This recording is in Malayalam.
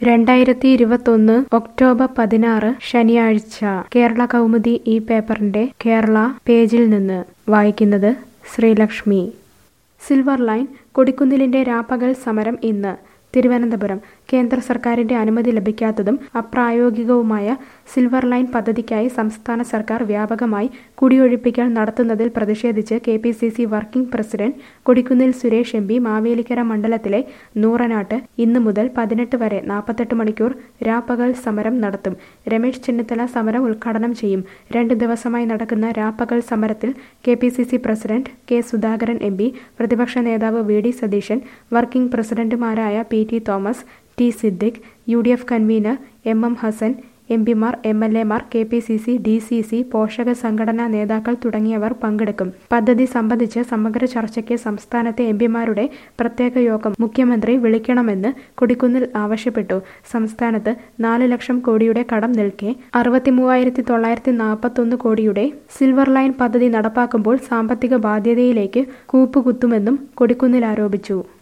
2021 ഒക്ടോബർ 16 ശനിയാഴ്ച കേരള കൗമുദി ഈ പേപ്പറിന്റെ കേരള പേജിൽ നിന്ന് വായിക്കുന്നത് ശ്രീലക്ഷ്മി. സിൽവർ ലൈൻ കൊടിക്കുന്നിലിന്റെ രാപ്പകൽ സമരം ഇന്ന്. തിരുവനന്തപുരം. കേന്ദ്ര സർക്കാരിന്റെ അനുമതി ലഭിക്കാത്തതും അപ്രായോഗികവുമായ സിൽവർ ലൈൻ പദ്ധതിക്കായി സംസ്ഥാന സർക്കാർ വ്യാപകമായി കുടിയൊഴിപ്പിക്കൽ നടത്തുന്നതിൽ പ്രതിഷേധിച്ച് KPCC working president Kodikunnil Suresh M P Mavelikkara മണ്ഡലത്തിലെ നൂറനാട്ട് ഇന്ന് മുതൽ 18 വരെ 48 മണിക്കൂർ രാപ്പകൽ സമരം നടത്തും. രമേശ് ചെന്നിത്തല സമരം ഉദ്ഘാടനം ചെയ്യും. 2 ദിവസമായി നടക്കുന്ന രാപ്പകൽ സമരത്തിൽ KPCC president K Sudhakaran M P, പ്രതിപക്ഷ നേതാവ് വി ഡി സതീശൻ, വർക്കിംഗ് പ്രസിഡന്റുമാരായ P T Thomas, T Siddique, UDF convener M Hasan, എംപിമാർ, എംഎൽഎമാർ, കെപിസിസി, ഡിസിസി, പോഷക സംഘടനാ നേതാക്കൾ തുടങ്ങിയവർ പങ്കെടുക്കും. പദ്ധതി സംബന്ധിച്ച് സമഗ്ര ചർച്ചയ്ക്ക് സംസ്ഥാനത്തെ എംപിമാരുടെ പ്രത്യേക യോഗം മുഖ്യമന്ത്രി വിളിക്കണമെന്ന് കൊടിക്കുന്നിൽ ആവശ്യപ്പെട്ടു. സംസ്ഥാനത്ത് 4 ലക്ഷം കോടിയുടെ കടം നിൽക്കെ 63,941 കോടിയുടെ സിൽവർ ലൈൻ പദ്ധതി നടപ്പാക്കുമ്പോൾ സാമ്പത്തിക ബാധ്യതയിലേക്ക് കൂപ്പുകുത്തുമെന്നും കൊടിക്കുന്നിൽ ആരോപിച്ചു.